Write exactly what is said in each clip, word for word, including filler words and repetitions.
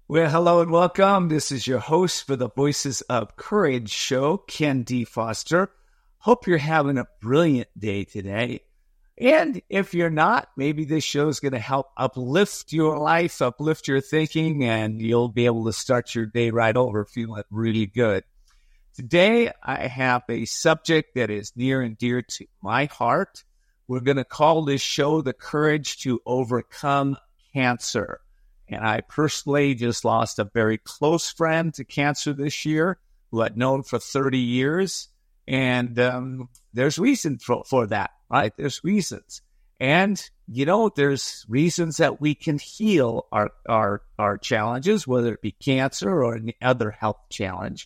Well, hello and welcome. This is your host for the Voices of Courage show, Ken D. Foster. Hope you're having a brilliant day today. And if you're not, maybe this show is going to help uplift your life, uplift your thinking, and you'll be able to start your day right over feeling really good. Today, I have a subject that is near and dear to my heart. We're going to call this show The Courage to Overcome Cancer. And I personally just lost a very close friend to cancer this year who I'd known for thirty years. And um, there's reason for, for that, right? There's reasons. And, you know, there's reasons that we can heal our, our, our challenges, whether it be cancer or any other health challenge.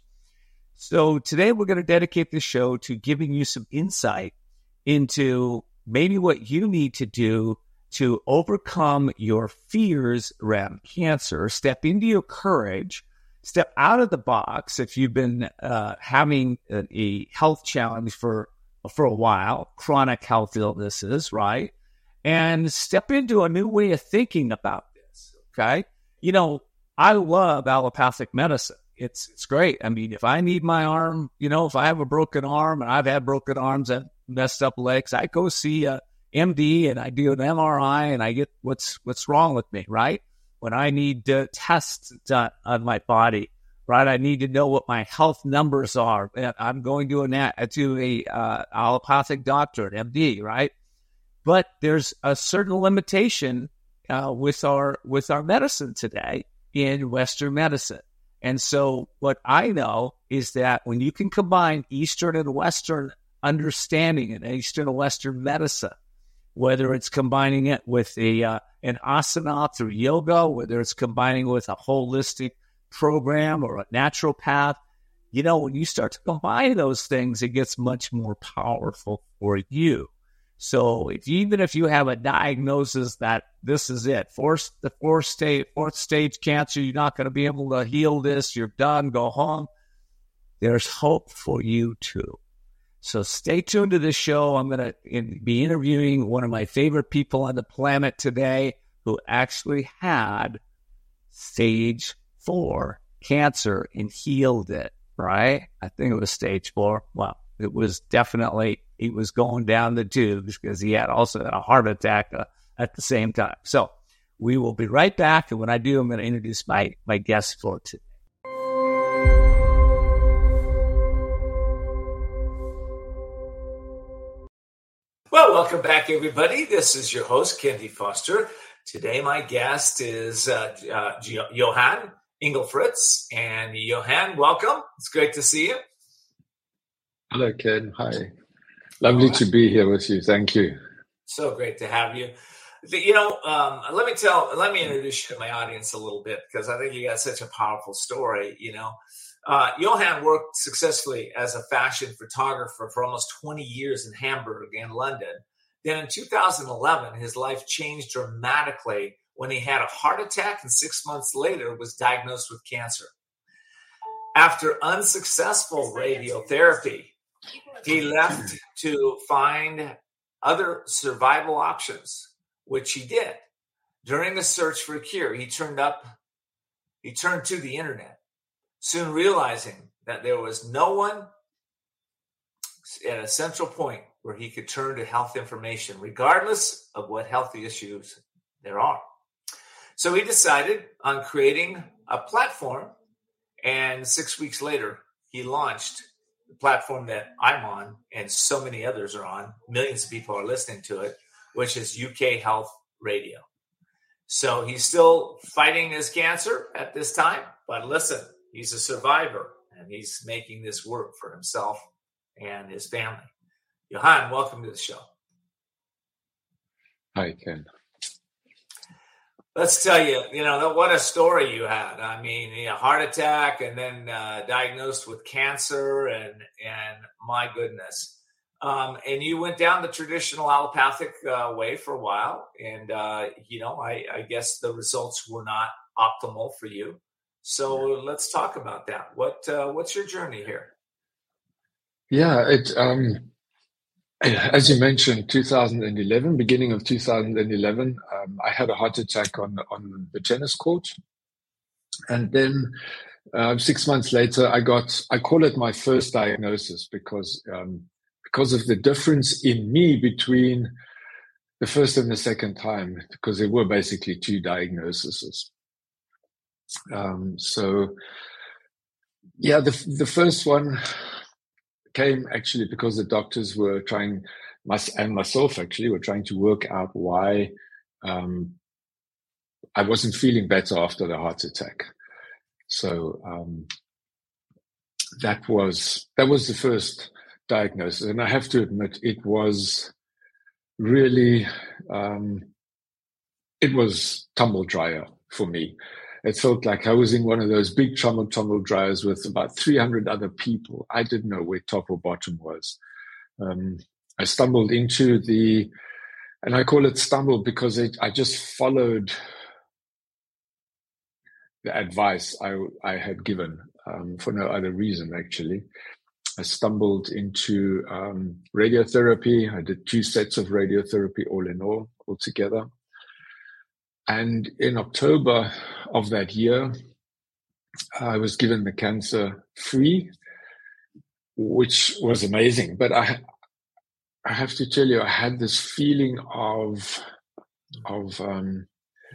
So today we're going to dedicate the show to giving you some insight into maybe what you need to do to overcome your fears around cancer, step into your courage, step out of the box if you've been uh, having a, a health challenge for, for a while, chronic health illnesses, right? And step into a new way of thinking about this, okay? You know, I love allopathic medicine. It's it's great. I mean, if I need my arm, you know, if I have a broken arm, and I've had broken arms and messed up legs, I go see a M D and I do an M R I and I get what's what's wrong with me, right? When I need uh, tests done on my body, right? I need to know what my health numbers are. And I'm going to a to a uh, allopathic doctor, an M D, right? But there's a certain limitation uh, with our with our medicine today in Western medicine. And so what I know is that when you can combine Eastern and Western understanding and Eastern and Western medicine, whether it's combining it with a uh, an asana through yoga, whether it's combining with a holistic program or a naturopath, you know, when you start to combine those things, it gets much more powerful for you. So if, even if you have a diagnosis that this is it, fourth, the fourth stage, fourth stage cancer, you're not going to be able to heal this, you're done, go home, there's hope for you too. So stay tuned to this show. I'm going to be interviewing one of my favorite people on the planet today who actually had stage four cancer and healed it, right? I think it was stage four. Well, it was definitely, he was going down the tubes because he had also had a heart attack uh, at the same time. So we will be right back. And when I do, I'm going to introduce my, my guest for today. Well, welcome back, everybody. This is your host, Ken D. Foster. Today, my guest is uh, uh, Johan Engelfritz. And Johan, welcome. It's great to see you. Hello, Ken. Hi. Lovely right. to be here with you. Thank you. So great to have you. You know, um, let me tell, let me introduce you to my audience a little bit because I think you got such a powerful story, you know. Uh, Johan worked successfully as a fashion photographer for almost twenty years in Hamburg and London. Then in two thousand eleven, his life changed dramatically when he had a heart attack and six months later was diagnosed with cancer. After unsuccessful radiotherapy, he left to find other survival options, which he did. During the search for a cure, he turned up, he turned to the internet. Soon realizing that there was no one at a central point where he could turn to health information, regardless of what health issues there are. So he decided on creating a platform, and six weeks later, he launched the platform that I'm on and so many others are on. Millions of people are listening to it, which is U K Health Radio. So he's still fighting his cancer at this time, but listen, he's a survivor, and he's making this work for himself and his family. Johan, welcome to the show. Hi, Ken. Let's tell you, you know, what a story you had. I mean, you know, heart attack and then uh, diagnosed with cancer, and and my goodness. Um, and you went down the traditional allopathic uh, way for a while, and, uh, you know, I, I guess the results were not optimal for you. So let's talk about that. What uh, what's your journey here? Yeah, it um, as you mentioned, two thousand eleven, beginning of two thousand eleven, um, I had a heart attack on on the tennis court, And then uh, six months later, I got, I call it my first diagnosis because, um, because of the difference in me between the first and the second time, because there were basically two diagnoses. Um, so, yeah, the the first one came actually because the doctors were trying, and myself actually were trying to work out why um, I wasn't feeling better after the heart attack. So um, that was that was the first diagnosis, and I have to admit it was really um, it was tumble dryer for me. It felt like I was in one of those big tumble tumble dryers with about three hundred other people. I didn't know where top or bottom was. Um, I stumbled into the, and I call it stumble because it, I just followed the advice I, I had given um, for no other reason, actually. I stumbled into um, radiotherapy. I did two sets of radiotherapy all in all, altogether. And in October of that year, I was given the cancer free, which was amazing. But I, I have to tell you, I had this feeling of, of um,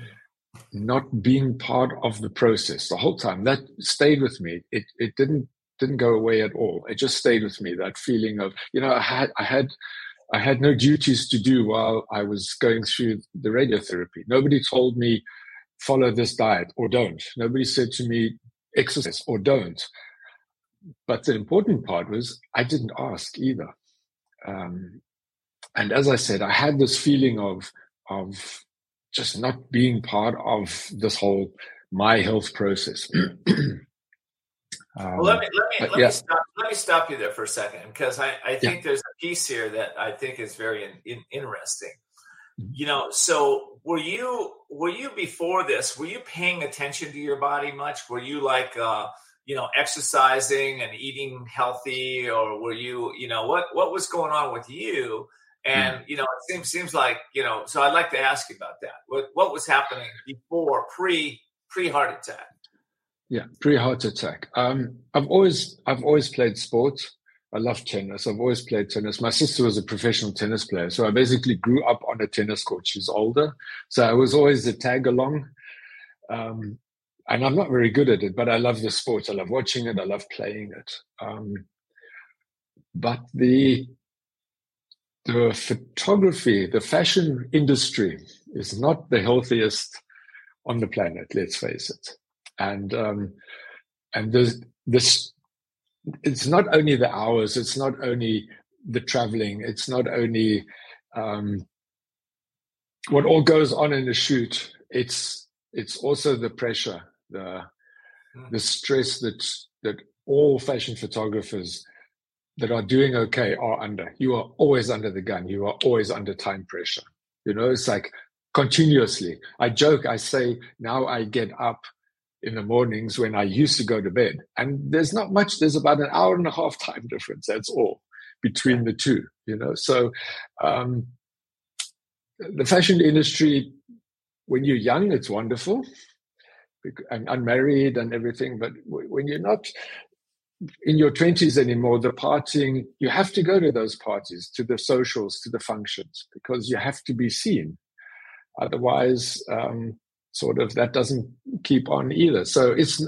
not being part of the process the whole time. That stayed with me. It it didn't didn't go away at all. It just stayed with me. That feeling of, you know, I had I had I had no duties to do while I was going through the radiotherapy. Nobody told me follow this diet or don't. Nobody said to me exercise or don't. But the important part was I didn't ask either. Um, and as I said, I had this feeling of of just not being part of this whole my health process. um, well, let me let me let, yeah. me stop, let me stop you there for a second, because I, I think yeah. there's a piece here that I think is very in, in, interesting. Mm-hmm. You know, so were you were you before this? Were you paying attention to your body much? Were you like uh, you know exercising and eating healthy, or were you you know what what was going on with you? And, you know, it seems seems like, you know, so I'd like to ask you about that. What what was happening before, pre, pre-heart attack? Yeah, pre-heart attack. Um, I've always I've always played sports. I love tennis. I've always played tennis. My sister was a professional tennis player. So I basically grew up on a tennis court. She's older. So I was always the tag along. Um, and I'm not very good at it, but I love the sport. I love watching it. I love playing it. Um, but the... The photography, the fashion industry is not the healthiest on the planet, let's face it. And um, and this, this, it's not only the hours, it's not only the traveling, it's not only um, what all goes on in the shoot. It's it's also the pressure, the the stress that that all fashion photographers that are doing okay are under. You are always under the gun. You are always under time pressure. You know, it's like continuously. I joke, I say, now I get up in the mornings when I used to go to bed. And there's not much, there's about an hour and a half time difference. That's all between the two, you know. So um, the fashion industry, when you're young, it's wonderful and unmarried and everything. But when you're not in your twenties anymore, the partying, you have to go to those parties, to the socials, to the functions, because you have to be seen. Otherwise, um, sort of that doesn't keep on either. So it's,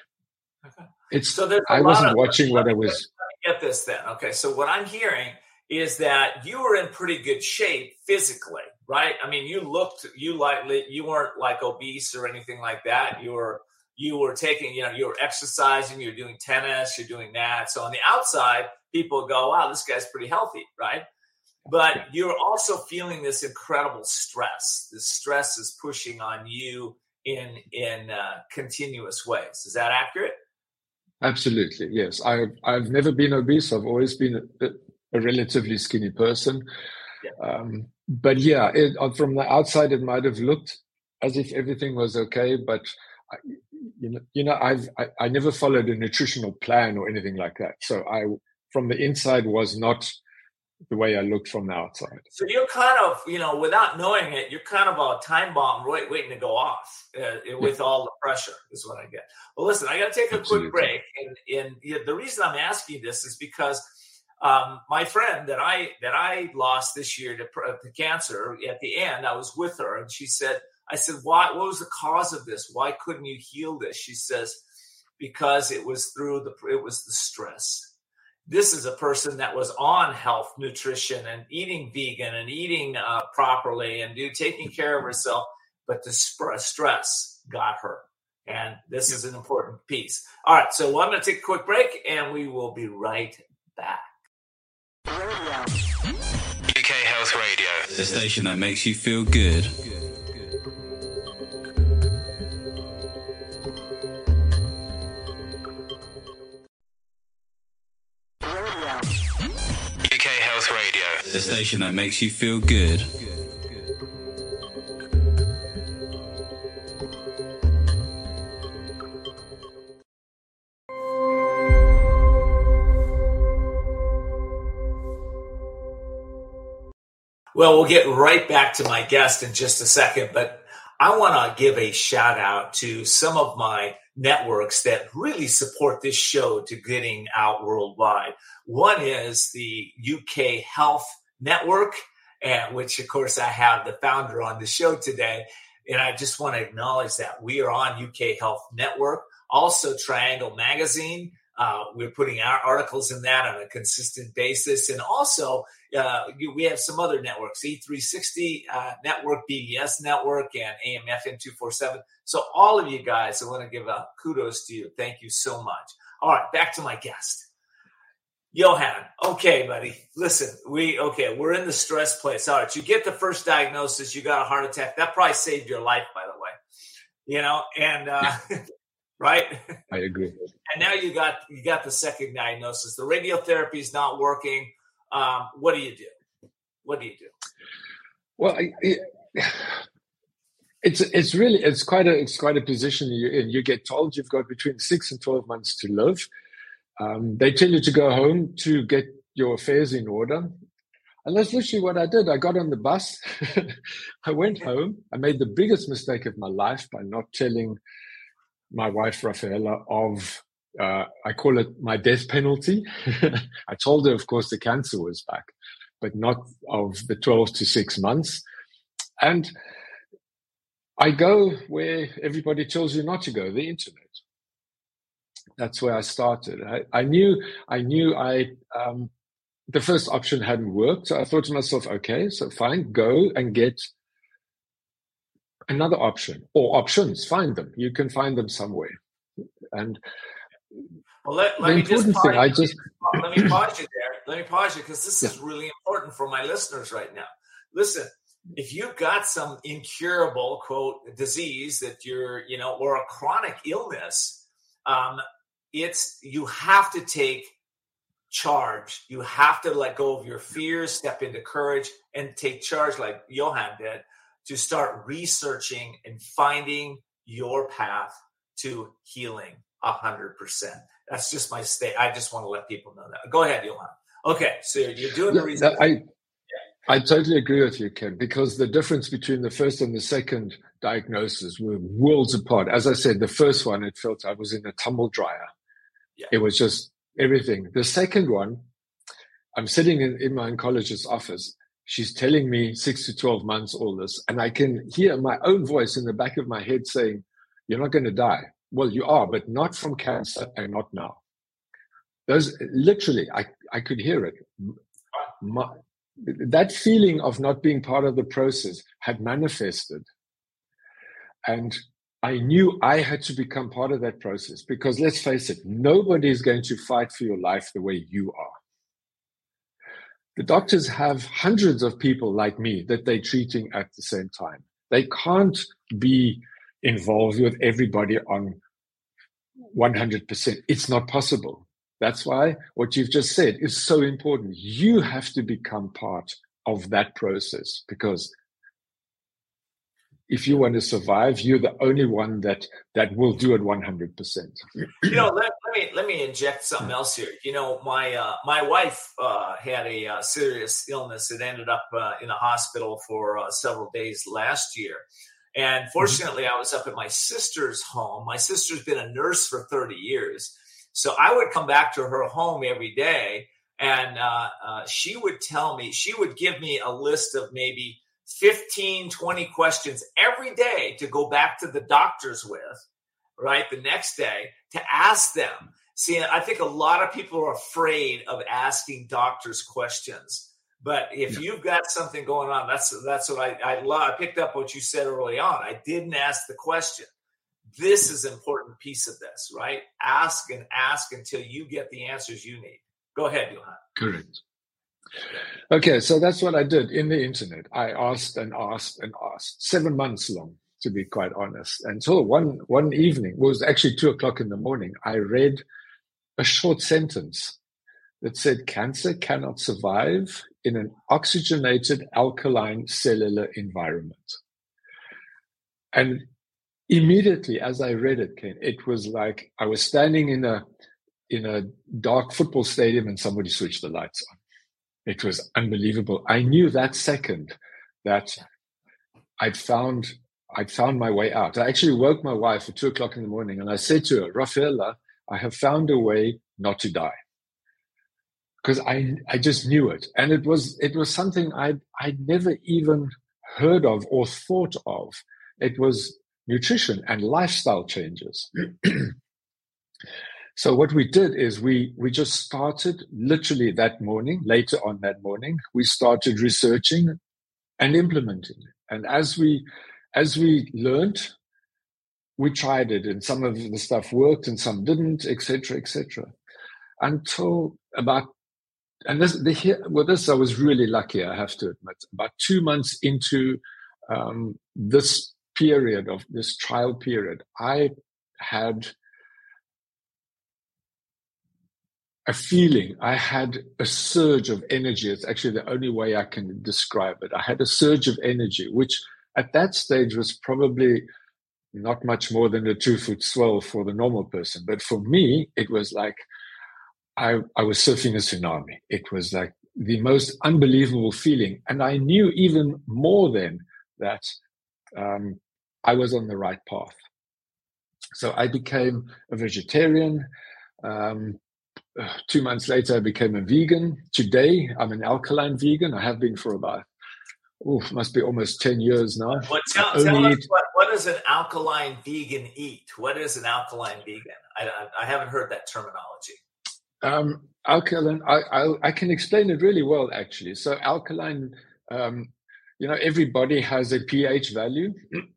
it's, so there's a I lot wasn't of, watching what me, I was. Let me get this then. Okay. So what I'm hearing is that you were in pretty good shape physically, right? I mean, you looked, you like, you weren't like obese or anything like that. You were, You were taking, you know, you were exercising, you're doing tennis, you're doing that. So on the outside, people go, wow, this guy's pretty healthy, right? But you're also feeling this incredible stress. This stress is pushing on you in in uh, continuous ways. Is that accurate? Absolutely, yes. I've, I've never been obese. I've always been a, a relatively skinny person. Yeah. Um, but yeah, it, from the outside, it might have looked as if everything was okay, but I, You know, you know, I've I, I never followed a nutritional plan or anything like that. So I, from the inside, was not the way I looked from the outside. So you're kind of, you know, without knowing it, you're kind of a time bomb right, waiting to go off uh, with yeah. all the pressure is what I get. Well, listen, I got to take a Absolutely. quick break. And, and you know, the reason I'm asking this is because um, my friend that I that I lost this year to, to cancer, at the end, I was with her and she said, I said, why, what was the cause of this? Why couldn't you heal this? She says, because it was through the, it was the stress. This is a person that was on health, nutrition, and eating vegan and eating uh, properly and do taking care of herself, but the sp- stress got her. And this is an important piece. All right, so well, I'm going to take a quick break, and we will be right back. U K Health Radio, the station that makes you feel good. The station that makes you feel good. Well, we'll get right back to my guest in just a second, but I want to give a shout out to some of my networks that really support this show to getting out worldwide. One is the U K Health Network, and which, of course, I have the founder on the show today. And I just want to acknowledge that we are on U K Health Network. Also, Triangle Magazine. Uh, we're putting our articles in that on a consistent basis. And also, uh, we have some other networks, E three sixty uh, Network, B B S Network, and A M F M two forty-seven. So all of you guys, I want to give a kudos to you. Thank you so much. All right, back to my guest. Johan, okay, buddy. Listen, we okay. We're in the stress place. All right, you get the first diagnosis. You got a heart attack. That probably saved your life, by the way. You know, and uh, right. I agree. And now you got you got the second diagnosis. The radiotherapy is not working. Um, what do you do? What do you do? Well, I, it, it's it's really it's quite a it's quite a position you're in. You get told you've got between six and twelve months to live. Um, they tell you to go home to get your affairs in order. And that's literally what I did. I got on the bus. I went home. I made the biggest mistake of my life by not telling my wife, Rafaela, of, uh, I call it my death penalty. I told her, of course, the cancer was back, but not of the twelve to six months. And I go where everybody tells you not to go, the internet. That's where I started. I, I knew, I knew I, um, the first option hadn't worked. So I thought to myself, okay, so fine, go and get another option or options, find them. You can find them somewhere. And well, let, let me just pause, thing, I just let me pause you there. Let me pause you because this yeah. is really important for my listeners right now. Listen, if you've got some incurable quote disease that you're, you know, or a chronic illness, um, it's you have to take charge. You have to let go of your fears, step into courage, and take charge, like Johan did, to start researching and finding your path to healing a hundred percent. That's just my state. I just want to let people know that. Go ahead, Johan. Okay, so you're doing the research. I, I totally agree with you, Ken, because the difference between the first and the second diagnosis were worlds apart. As I said, the first one, it felt I was in a tumble dryer. Yeah. It was just everything. The second one, I'm sitting in, in my oncologist's office. She's telling me six to twelve months, all this. And I can hear my own voice in the back of my head saying, you're not going to die. Well, you are, but not from cancer and not now. Those literally, I, I could hear it. My, that feeling of not being part of the process had manifested. And I knew I had to become part of that process because let's face it, nobody is going to fight for your life the way you are. The doctors have hundreds of people like me that they're treating at the same time. They can't be involved with everybody on one hundred percent. It's not possible. That's why what you've just said is so important. You have to become part of that process because if you want to survive, you're the only one that that will do it one hundred percent. You know, let, let me let me inject something else here. You know, my uh, my wife uh, had a uh, serious illness that ended up uh, in a hospital for uh, several days last year. And fortunately, I was up at my sister's home. My sister's been a nurse for thirty years. So I would come back to her home every day, and uh, uh, she would tell me, she would give me a list of maybe fifteen, twenty questions every day to go back to the doctors with, right, the next day, to ask them. See, I think a lot of people are afraid of asking doctors questions. But if yeah. you've got something going on, that's that's what I, I love. I picked up what you said early on. I didn't ask the question. This is an important piece of this, right? Ask and ask until you get the answers you need. Go ahead, Johan. Correct. Okay, so that's what I did in the internet. I asked and asked and asked, seven months long, to be quite honest. Until one one evening, it was actually two o'clock in the morning, I read a short sentence that said, cancer cannot survive in an oxygenated alkaline cellular environment. And immediately as I read it, Ken, it was like I was standing in a in a dark football stadium and somebody switched the lights on. It was unbelievable. I knew that second that I'd found I'd found my way out. I actually woke my wife at two o'clock in the morning and I said to her, Rafaela, I have found a way not to die. Because I I just knew it. And it was it was something I'd I'd never even heard of or thought of. It was nutrition and lifestyle changes. So what we did is we we just started literally that morning, later on that morning, we started researching and implementing. And as we as we learned, we tried it, and some of the stuff worked and some didn't, et cetera, et cetera. Until about and this the here well this I was really lucky, I have to admit. About two months into um, this period of this trial period, I had a feeling, I had a surge of energy. It's actually the only way I can describe it. I had a surge of energy, which at that stage was probably not much more than a two-foot swell for the normal person. But for me, it was like I, I was surfing a tsunami. It was like the most unbelievable feeling. And I knew even more then that um, I was on the right path. So I became a vegetarian. Um, Two months later, I became a vegan. Today, I'm an alkaline vegan. I have been for about, oh, must be almost ten years now. Well, tell, tell us what, what does an alkaline vegan eat? What is an alkaline vegan? I, I, I haven't heard that terminology. Um, alkaline, I, I, I can explain it really well, actually. So alkaline, um, you know, everybody has a pH value,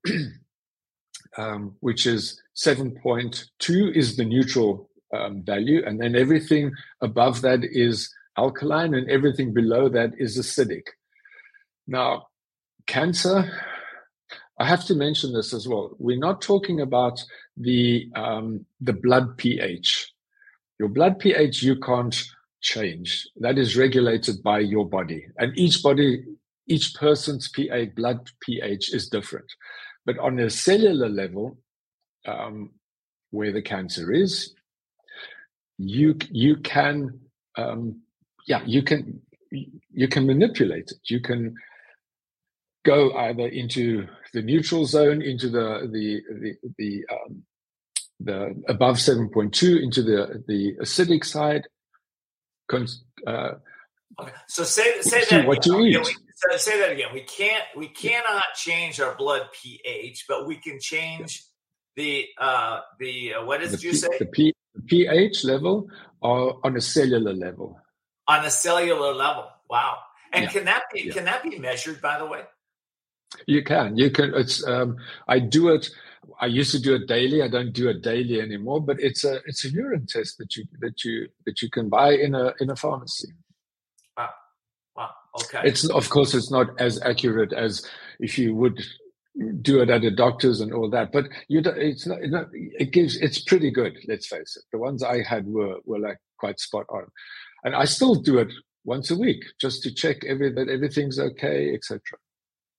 um, which is seven point two is the neutral Um, value, and then everything above that is alkaline and everything below that is acidic. Now, cancer, I have to mention this as well. We're not talking about the um, the blood pH. Your blood pH you can't change. That is regulated by your body, and each body, each person's pH, blood pH is different. But on a cellular level, um, where the cancer is, you you can um yeah you can you can manipulate it. You can go either into the neutral zone, into the the the the, um, the above seven point two, into the the acidic side. Uh, okay. So say say that what you eat. Yeah, we, say that again. We can't we cannot change our blood pH, but we can change the uh the uh, what did the you P, say? The P, The pH level or on a cellular level? On a cellular level. Wow. And yeah. can that be yeah. can that be measured, by the way? You can. You can. It's. Um, I do it. I used to do it daily. I don't do it daily anymore. But it's a it's a urine test that you that you that you can buy in a in a pharmacy. Wow. Wow. Okay. It's of course it's not as accurate as if you would do it at a doctor's and all that, but you don't, it's not, it's not, it gives, it's pretty good. Let's face it. The ones I had were, were like quite spot on, and I still do it once a week just to check every, that everything's okay, et cetera.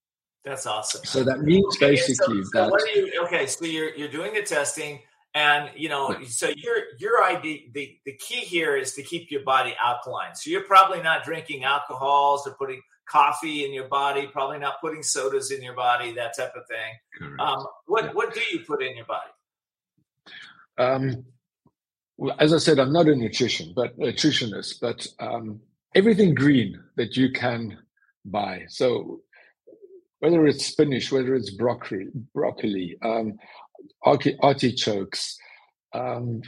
That's awesome. So that means okay, basically so, so that. What are you, okay, so you're you're doing the testing, and you know, so your your idea, the the key here is to keep your body alkaline. So you're probably not drinking alcohols or putting coffee in your body, probably not putting sodas in your body, that type of thing. Um, what yeah. what do you put in your body? Um, well, as I said, I'm not a nutrition, but a nutritionist, but um, everything green that you can buy. So whether it's spinach, whether it's broccoli, broccoli, um, artichokes, um,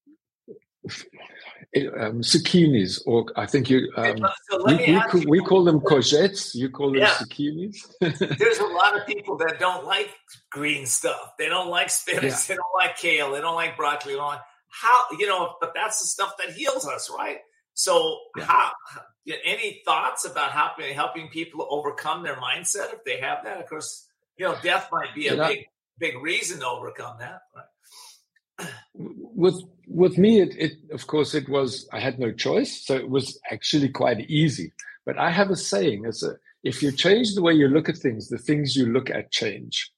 um, zucchinis, or I think you um, so we, we, call, we call them courgettes. You call them yeah. zucchinis. There's a lot of people that don't like green stuff. They don't like spinach. Yeah. They don't like kale. They don't like broccoli. They don't like how you know. But that's the stuff that heals us, right? So, yeah. how? Any thoughts about helping helping people overcome their mindset if they have that? Of course, you know, death might be a you big know, big reason to overcome that. Right? With with me, it, it of course it was. I had no choice, so it was actually quite easy. But I have a saying: as a if you change the way you look at things, the things you look at change.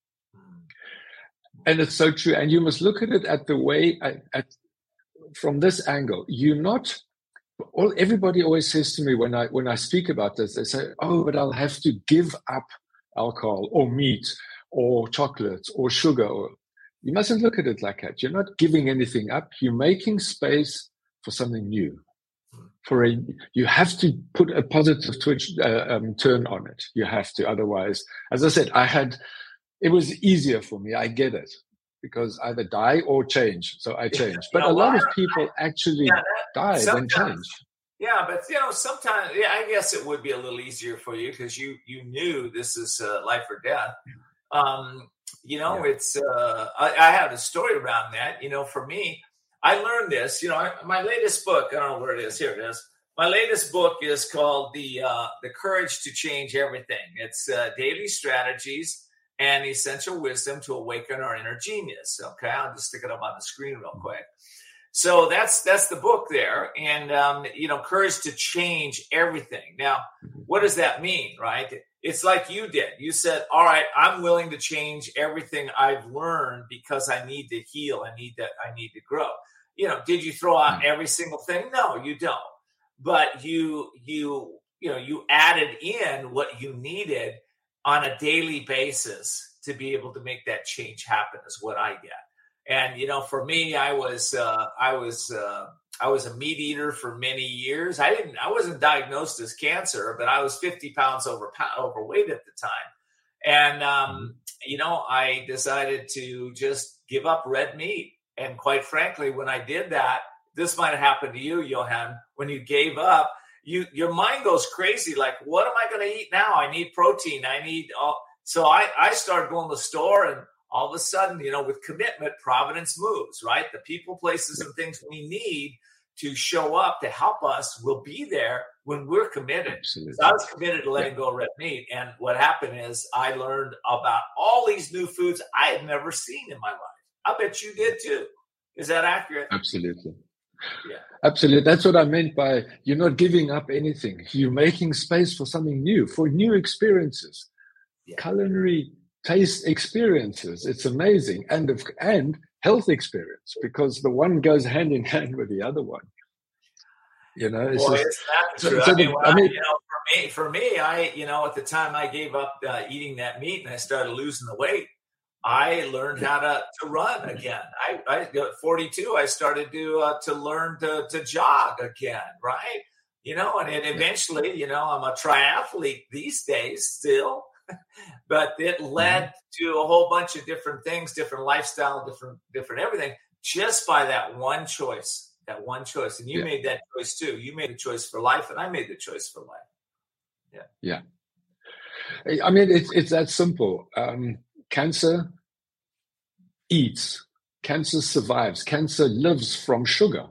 And it's so true. And you must look at it at the way at, at from this angle. You're not. All everybody always says to me when I when I speak about this, they say, "Oh, but I'll have to give up alcohol or meat or chocolate or sugar." Or, you mustn't look at it like that. You're not giving anything up. You're making space for something new. For a, you have to put a positive twitch uh, um, turn on it. You have to, otherwise, as I said, I had. It was easier for me. I get it. Because either die or change. So I changed. But you know, a lot well, of people I, actually yeah, died and changed. Yeah, but you know, sometimes, yeah, I guess it would be a little easier for you because you you knew this is uh, life or death. Um, you know, yeah. it's, uh, I, I have a story around that. You know, for me, I learned this, you know, I, my latest book, I don't know where it is. Here it is. My latest book is called The, uh, the Courage to Change Everything. It's uh, Daily Strategies and Essential Wisdom to Awaken Our Inner Genius. Okay, I'll just stick it up on the screen real quick. So that's that's the book there, and um, you know, courage to change everything. Now, what does that mean, right? It's like you did. You said, "All right, I'm willing to change everything I've learned because I need to heal. I need that. I need to grow." You know, did you throw out every single thing? No, you don't. But you you you know you added in what you needed on a daily basis to be able to make that change happen is what I get. And, you know, for me, I was, uh, I was, uh, I was a meat eater for many years. I didn't, I wasn't diagnosed as cancer, but I was fifty pounds over, overweight at the time. And, um, you know, I decided to just give up red meat. And quite frankly, when I did that, this might have happened to you, Johan, when you gave up, You, your mind goes crazy. Like, what am I going to eat now? I need protein. I need all. So I, I started going to the store, and all of a sudden, you know, with commitment, Providence moves, right? The people, places, and things we need to show up to help us will be there when we're committed. Absolutely. So I was committed to letting yeah. go of red meat. And what happened is I learned about all these new foods I had never seen in my life. I bet you did too. Is that accurate? Absolutely. Yeah. Absolutely. That's what I meant by you're not giving up anything. You're making space for something new, for new experiences, yeah. culinary taste experiences. It's amazing. And, and health experience, because the one goes hand in hand with the other one. You know, it's Boy, just, it's not so, true. so I mean, the, well, I mean, you know, for me, for me, I, you know, at the time I gave up uh, eating that meat and I started losing the weight, I learned how to, to run again. I, I at forty-two, I started to uh, to learn to to jog again, right? You know, and it eventually, you know, I'm a triathlete these days still, but it led to a whole bunch of different things, different lifestyle, different different everything, just by that one choice, that one choice. And you yeah. made that choice too. You made a choice for life, and I made the choice for life. Yeah, yeah. I mean, it's it's that simple. Um, Cancer eats. Cancer survives. Cancer lives from sugar.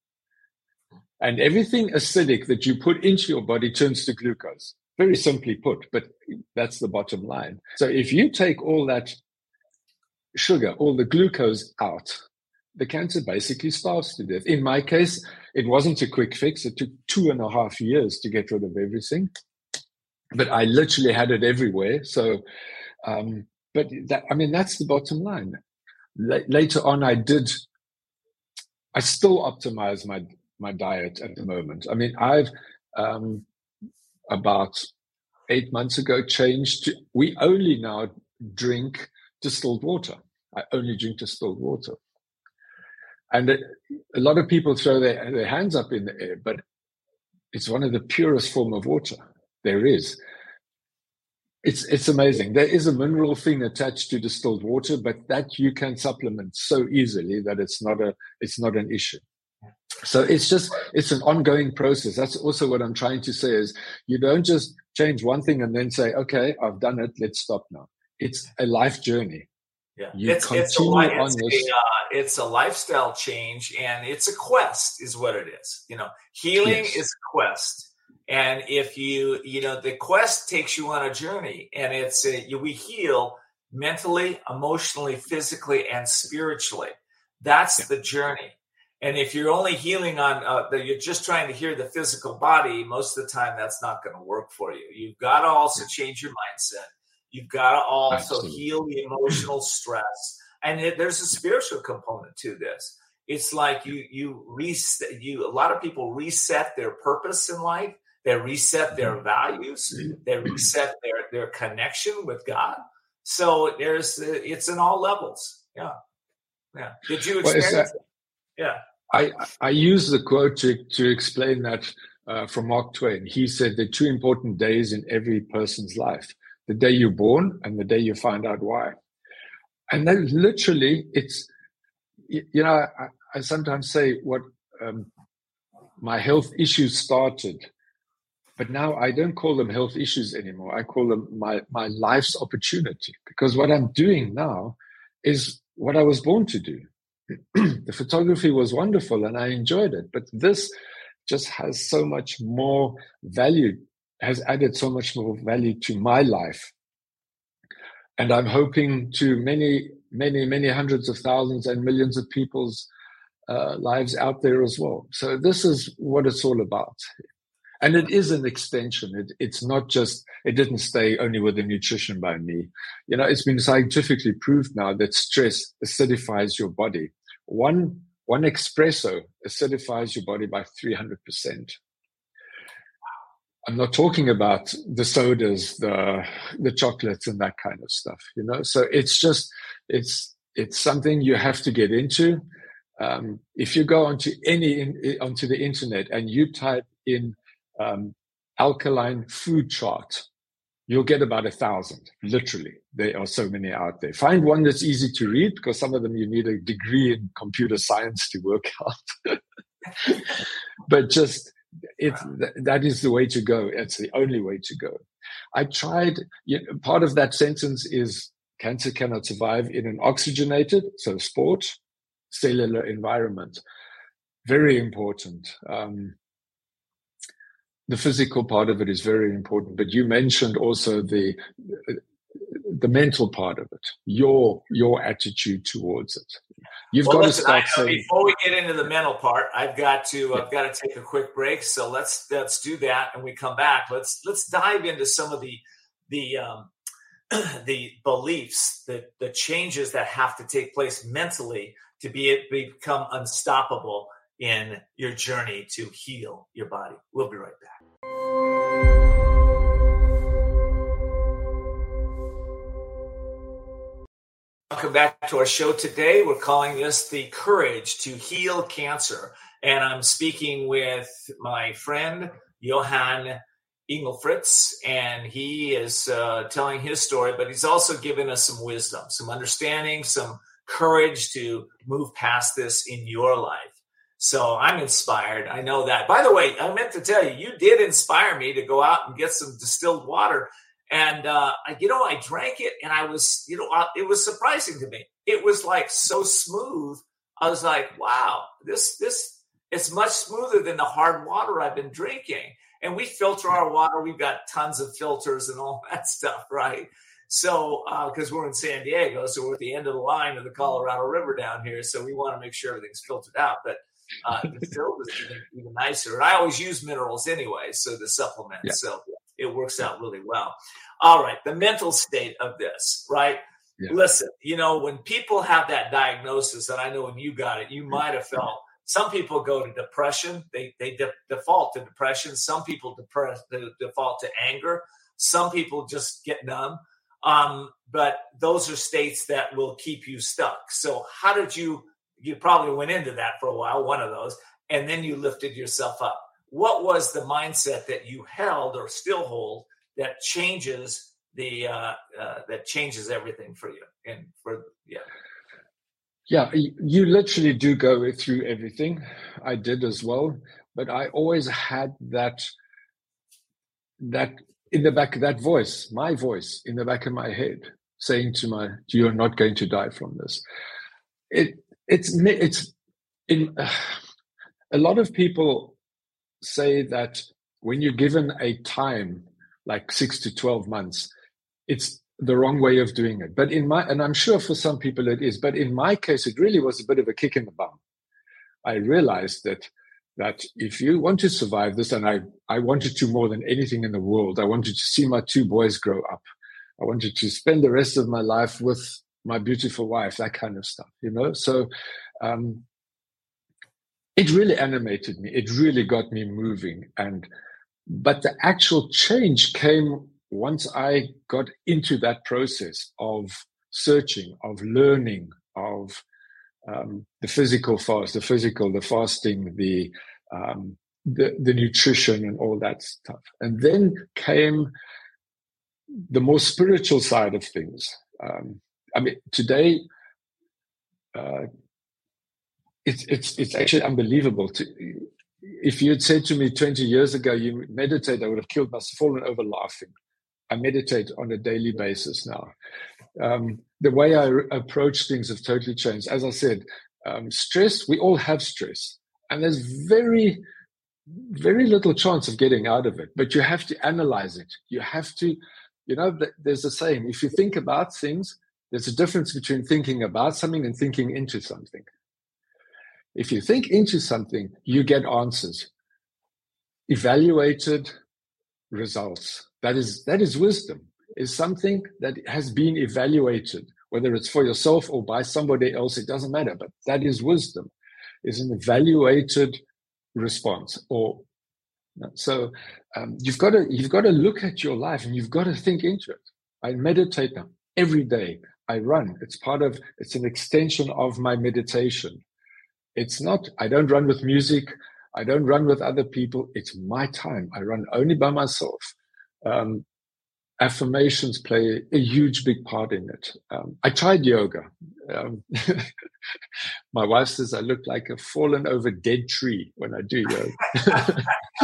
And everything acidic that you put into your body turns to glucose. Very simply put, but that's the bottom line. So if you take all that sugar, all the glucose out, the cancer basically starves to death. In my case, it wasn't a quick fix. It took two and a half years to get rid of everything. but I literally had it everywhere. So, um, but that, I mean, that's the bottom line. L- later on, I did, I still optimize my, my diet at the moment. I mean, I've, um, about eight months ago changed to, we only now drink distilled water. I only drink distilled water. And it, a lot of people throw their, their hands up in the air, but it's one of the purest form of water there is. It's it's amazing. There is a mineral thing attached to distilled water, but that you can supplement so easily that it's not a it's not an issue. So it's just it's an ongoing process. That's also what I'm trying to say is you don't just change one thing and then say, okay, I've done it, let's stop now. It's a life journey. Yeah, you it's continue it's a, li- on it's, this. a uh, it's a lifestyle change, and it's a quest, is what it is. You know, healing Yes. is a quest, and if you you know the quest takes you on a journey, and it's a, you, we heal mentally, emotionally, physically, and spiritually. That's Yeah. the journey. And if you're only healing on, uh, the, you're just trying to heal the physical body, most of the time that's not going to work for you. You've got to also change your mindset. You've got to also Absolutely. heal the emotional stress, and it, there's a spiritual component to this. It's like you you reset. You a lot of people reset their purpose in life. They reset their values. They reset their their connection with God. So there's it's in all levels. Yeah, yeah. Did you Well, it's experience that- it? Yeah. I, I use the quote to, to explain that uh, from Mark Twain. He said there are two important days in every person's life, the day you're born and the day you find out why. And then literally it's, you, you know, I, I sometimes say what um, my health issues started, but now I don't call them health issues anymore. I call them my, my life's opportunity, because what I'm doing now is what I was born to do. The photography was wonderful and I enjoyed it, but this just has so much more value, has added so much more value to my life. And I'm hoping to many, many, many hundreds of thousands and millions of people's uh, lives out there as well. So this is what it's all about. And it is an extension. It, it's not just, it didn't stay only with the nutrition by me. You know, it's been scientifically proved now that stress acidifies your body. One, one espresso acidifies your body by three hundred percent. I'm not talking about the sodas, the, the chocolates and that kind of stuff, you know? So it's just, it's, it's something you have to get into. Um, if you go onto any, onto the internet and you type in, um, alkaline food chart, you'll get about a thousand, literally. There are so many out there. Find one that's easy to read, because some of them you need a degree in computer science to work out. But just, it, that is the way to go. It's the only way to go. I tried, you know, part of that sentence is cancer cannot survive in an oxygenated, so sport, cellular environment. Very important. Um, The physical part of it is very important, but you mentioned also the the mental part of it, your your attitude towards it. You've well, got listen, to start I, saying. Before we get into the mental part, I've got to I've got to take a quick break. So let's let's do that, and we come back. Let's let's dive into some of the the um, the beliefs, the the changes that have to take place mentally to be become unstoppable in your journey to heal your body. We'll be right back. Welcome back to our show today. We're calling this The Courage to Heal Cancer. And I'm speaking with my friend, Johan Engelfritz, and he is uh, telling his story, but he's also giving us some wisdom, some understanding, some courage to move past this in your life. So I'm inspired. I know that. By the way, I meant to tell you, you did inspire me to go out and get some distilled water. And, uh, I, you know, I drank it and I was, you know, uh, it was surprising to me. It was like so smooth. I was like, wow, this, this is much smoother than the hard water I've been drinking. And we filter our water. We've got tons of filters and all that stuff, right? So, uh, cause we're in San Diego, so we're at the end of the line of the Colorado River down here. So we want to make sure everything's filtered out, but, uh, distilled is even, even nicer. And I always use minerals anyway, so to supplement. Yeah. So, it works out really well. All right. The mental state of this, right? Yeah. Listen, you know, when people have that diagnosis, and I know when you got it, you might have felt, some people go to depression. They they de- default to depression. Some people depress, they default to anger. Some people just get numb. Um, but those are states that will keep you stuck. So how did you, you probably went into that for a while, one of those, and then you lifted yourself up. What was the mindset that you held or still hold that changes the, uh, uh, that changes everything for you? And for, yeah. Yeah, you literally do go through everything. I did as well, but I always had that, that in the back of that voice, my voice in the back of my head saying to my, you're not going to die from this. It, it's, it's in uh, a lot of people say that when you're given a time, like six to twelve months, it's the wrong way of doing it. But in my, and I'm sure for some people it is, but in my case, it really was a bit of a kick in the bum. I realized that, that if you want to survive this, and I, I wanted to more than anything in the world, I wanted to see my two boys grow up. I wanted to spend the rest of my life with my beautiful wife, that kind of stuff, you know? So, um, it really animated me. It really got me moving. And, but the actual change came once I got into that process of searching, of learning, of um, the physical fast, the physical, the fasting, the, um, the the nutrition and all that stuff. And then came the more spiritual side of things. Um, I mean, today, uh, it's it's it's actually unbelievable. To, if you had said to me twenty years ago, you meditate, I would have killed myself, fallen over laughing. I meditate on a daily basis now. Um, the way I re- approach things have totally changed. As I said, um, stress, we all have stress. And there's very, very little chance of getting out of it. But you have to analyze it. You have to, you know, there's a saying, if you think about things, there's a difference between thinking about something and thinking into something. If you think into something, you get answers. Evaluated results. That is, that is wisdom, is something that has been evaluated, whether it's for yourself or by somebody else, it doesn't matter, but that is wisdom, is an evaluated response. Or so um, you've got to, you've got to look at your life and you've got to think into it. I meditate now every day. I run. It's part of, it's an extension of my meditation. It's not, I don't run with music. I don't run with other people. It's my time. I run only by myself. Um, affirmations play a huge, big part in it. Um, I tried yoga. Um, my wife says I look like a fallen over dead tree when I do yoga.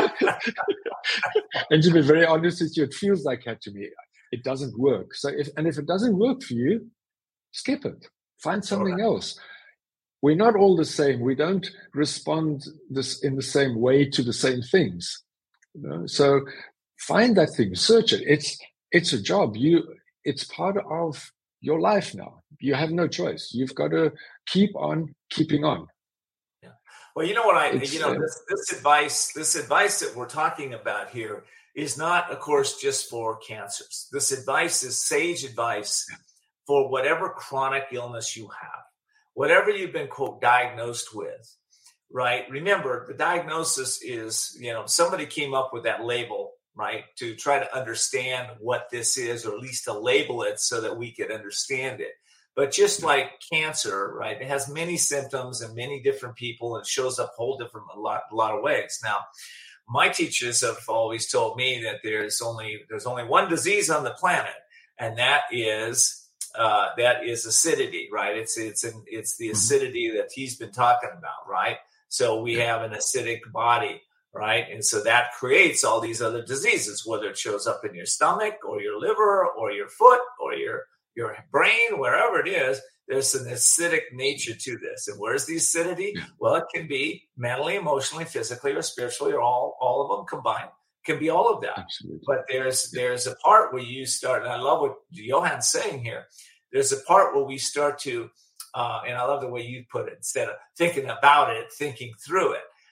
And to be very honest with you, it feels like that to me. It doesn't work. So if, and if it doesn't work for you, skip it. Find something right. else. We're not all the same. We don't respond this in the same way to the same things. You know? So find that thing, search it. It's it's a job. You it's part of your life now. You have no choice. You've got to keep on keeping on. Yeah. Well, you know what I It's, you know uh, this this advice this advice that we're talking about here is not, of course, just for cancers. This advice is sage advice for whatever chronic illness you have, whatever you've been, quote, diagnosed with, right? Remember, the diagnosis is, you know, somebody came up with that label, right, to try to understand what this is, or at least to label it so that we could understand it. But just like cancer, right, it has many symptoms and many different people, and shows up whole different, a lot, a lot of ways. Now, my teachers have always told me that there's only there's only one disease on the planet, and that is uh, that is acidity, right? It's it's an, it's the acidity that he's been talking about, right? So we have an acidic body, right? And so that creates all these other diseases, whether it shows up in your stomach or your liver or your foot or your your brain, wherever it is. There's an acidic nature to this. And where's the acidity? Well, it can be mentally, emotionally, physically, or spiritually, or all, all of them combined. It can be all of that. Absolutely. But there's there's a part where you start, and I love what Johan's saying here. There's a part where we start to, uh, and I love the way you put it, instead of thinking about it, thinking through it.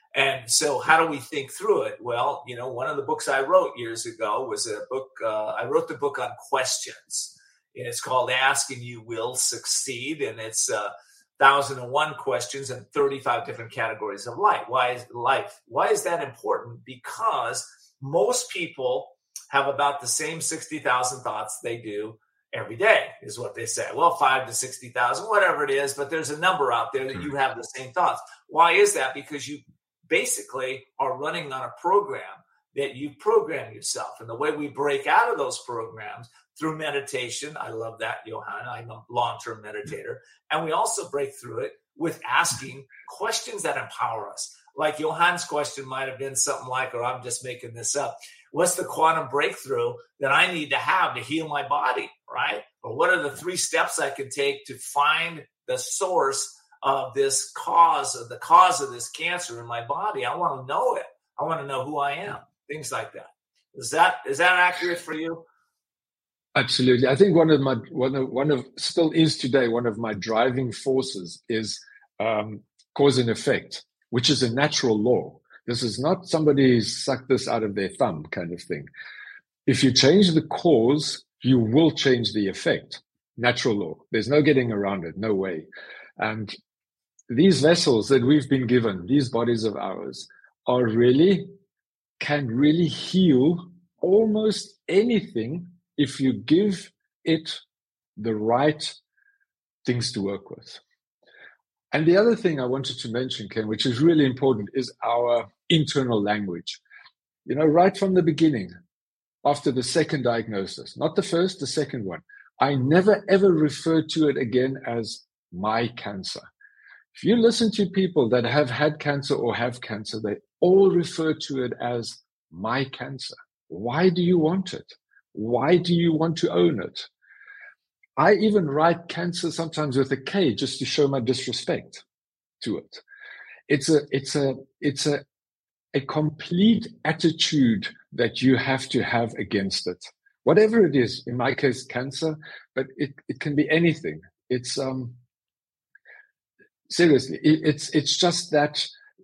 And so how do we think through it? Well, you know, one of the books I wrote years ago was a book, uh, I wrote the book on questions. And it's called Ask and You Will Succeed. And it's uh, one thousand one questions and thirty-five different categories of life. Why is life? Why is that important? Because most people have about the same sixty thousand thoughts they do every day, is what they say. Well, five to sixty thousand, whatever it is, but there's a number out there that you have the same thoughts. Why is that? Because you basically are running on a program that you program yourself. And the way we break out of those programs through meditation, I love that, Johan, I'm a long-term meditator. And we also break through it with asking questions that empower us. Like Johan's question might have been something like, or I'm just making this up, what's the quantum breakthrough that I need to have to heal my body, right? Or what are the three steps I can take to find the source of this cause, of the cause of this cancer in my body? I want to know it. I want to know who I am. Things like that. Is that is that accurate for you? Absolutely. I think one of my one of one of still is today one of my driving forces is um, cause and effect, which is a natural law. This is not somebody sucked this out of their thumb kind of thing. If you change the cause, you will change the effect. Natural law. There's no getting around it. No way. And these vessels that we've been given, these bodies of ours, are really, can really heal almost anything if you give it the right things to work with. And the other thing I wanted to mention, Ken, which is really important, is our internal language. You know, right from the beginning, after the second diagnosis, not the first, the second one, I never ever referred to it again as my cancer. If you listen to people that have had cancer or have cancer, they all refer to it as my cancer. Why do you want it? Why do you want to own it? I even write cancer sometimes with a K just to show my disrespect to it. It's a, it's a, it's a, a complete attitude that you have to have against it. Whatever it is, in my case, cancer, but it, it can be anything. It's, um, seriously, it, it's, it's just that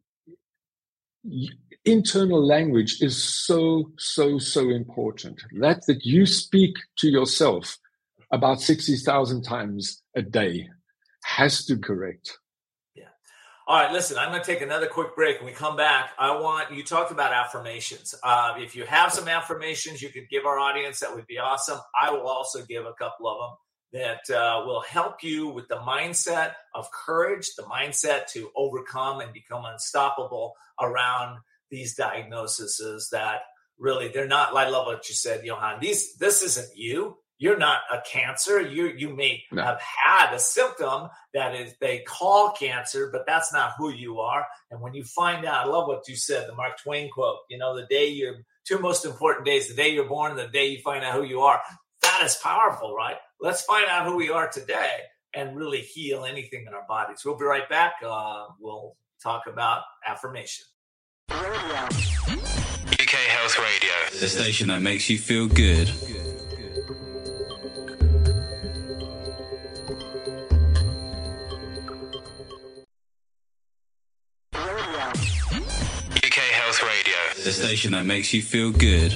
internal language is so, so, so important. That, that you speak to yourself about sixty thousand times a day has to correct. Yeah. All right, listen, I'm going to take another quick break. When we come back, I want, you talked about affirmations. Uh, if you have some affirmations you could give our audience, that would be awesome. I will also give a couple of them that uh, will help you with the mindset of courage, the mindset to overcome and become unstoppable around these diagnoses that really, they're not, I love what you said, Johan. These, this isn't you. You're not a cancer. You you may no. have had a symptom that is they call cancer, but that's not who you are. And when you find out, I love what you said, the Mark Twain quote, you know, the day you're, two most important days, the day you're born, the day you find out who you are. That is powerful, right? Let's find out who we are today and really heal anything in our bodies. We'll be right back. Uh, we'll talk about affirmation. Radio. U K Health Radio, the station that makes you feel good. U K Health Radio, the station that makes you feel good.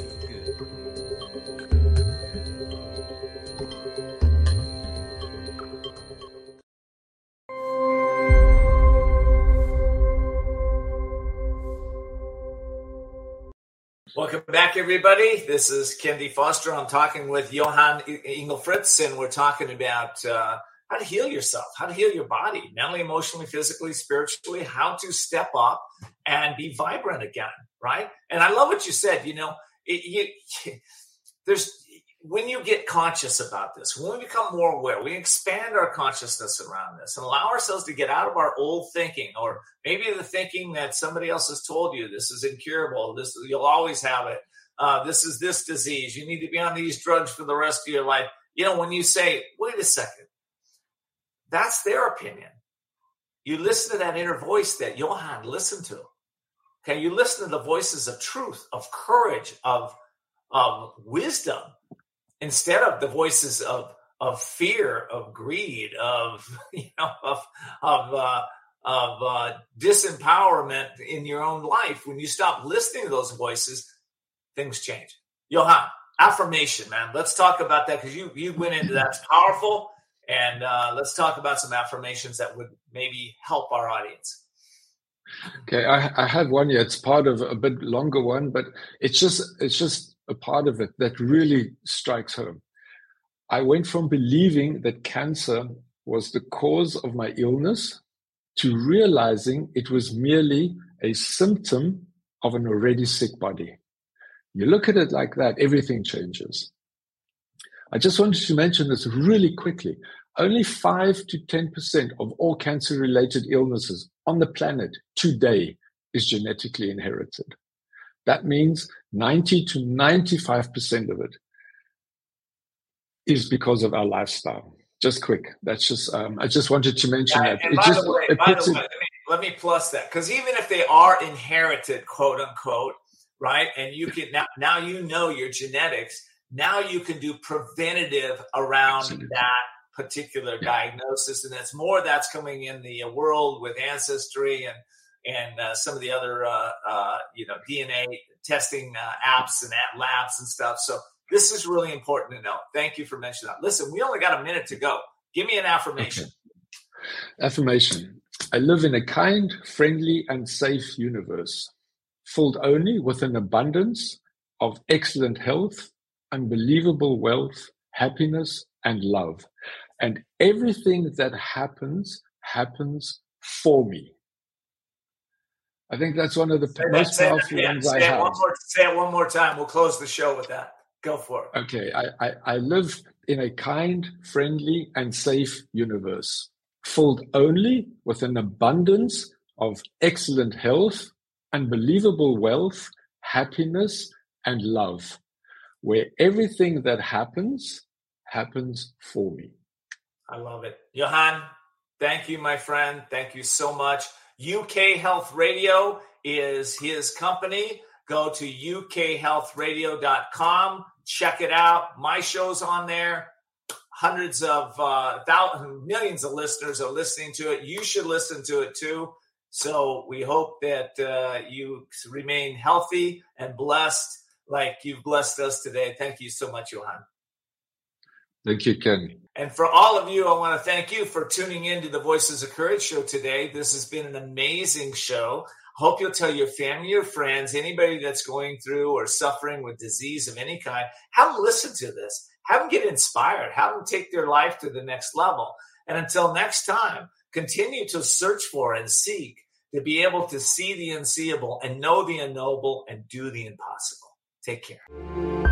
Welcome back, everybody. This is Ken D. Foster. I'm talking with Johan Engelfritz, and we're talking about uh, how to heal yourself, how to heal your body, mentally, emotionally, physically, spiritually, how to step up and be vibrant again, right? And I love what you said. You know, it, you, there's when you get conscious about this, when we become more aware, we expand our consciousness around this and allow ourselves to get out of our old thinking, or maybe the thinking that somebody else has told you, this is incurable, this you'll always have it, uh, this is this disease, you need to be on these drugs for the rest of your life. You know, when you say, wait a second, that's their opinion. You listen to that inner voice that Johan listened to. Okay, you listen to the voices of truth, of courage, of, of wisdom, instead of the voices of of fear, of greed, of you know, of of uh, of uh, disempowerment in your own life. When you stop listening to those voices, things change. Johan, affirmation, man. Let's talk about that because you you went into that. It's powerful. And uh, let's talk about some affirmations that would maybe help our audience. Okay, I, I have one here. It's part of a bit longer one, but it's just it's just a part of it that really strikes home. I went from believing that cancer was the cause of my illness to realizing it was merely a symptom of an already sick body. You look at it like that, everything changes. I just wanted to mention this really quickly. Only five to ten percent of all cancer-related illnesses on the planet today is genetically inherited. That means ninety to ninety-five percent of it is because of our lifestyle. Just quick. That's just, um, I just wanted to mention yeah, that. And it by just, the way, it by puts the it, way let, me, let me plus that. Because even if they are inherited, quote unquote, right? And you can, now, now you know your genetics. Now you can do preventative around Absolutely. that particular yeah. diagnosis. And that's more that's coming in the world with Ancestry and and uh, some of the other, uh, uh, you know, D N A testing uh, apps and labs and stuff. So this is really important to know. Thank you for mentioning that. Listen, we only got a minute to go. Give me an affirmation. Okay. Affirmation. I live in a kind, friendly, and safe universe, filled only with an abundance of excellent health, unbelievable wealth, happiness, and love. And everything that happens, happens for me. I think that's one of the say most that, powerful that, ones say I it have. One more, say it one more time. We'll close the show with that. Go for it. Okay. I, I, I live in a kind, friendly, and safe universe, filled only with an abundance of excellent health, unbelievable wealth, happiness, and love, where everything that happens, happens for me. I love it. Johan, thank you, my friend. Thank you so much. U K Health Radio is his company. Go to U K health radio dot com. Check it out. My show's on there. Hundreds of uh, thousands, millions of listeners are listening to it. You should listen to it too. So we hope that uh, you remain healthy and blessed like you've blessed us today. Thank you so much, Johan. Thank you, Ken. And for all of you, I want to thank you for tuning in to the Voices of Courage show today. This has been an amazing show. Hope you'll tell your family, your friends, anybody that's going through or suffering with disease of any kind, have them listen to this. Have them get inspired. Have them take their life to the next level. And until next time, continue to search for and seek to be able to see the unseeable and know the unknowable and do the impossible. Take care.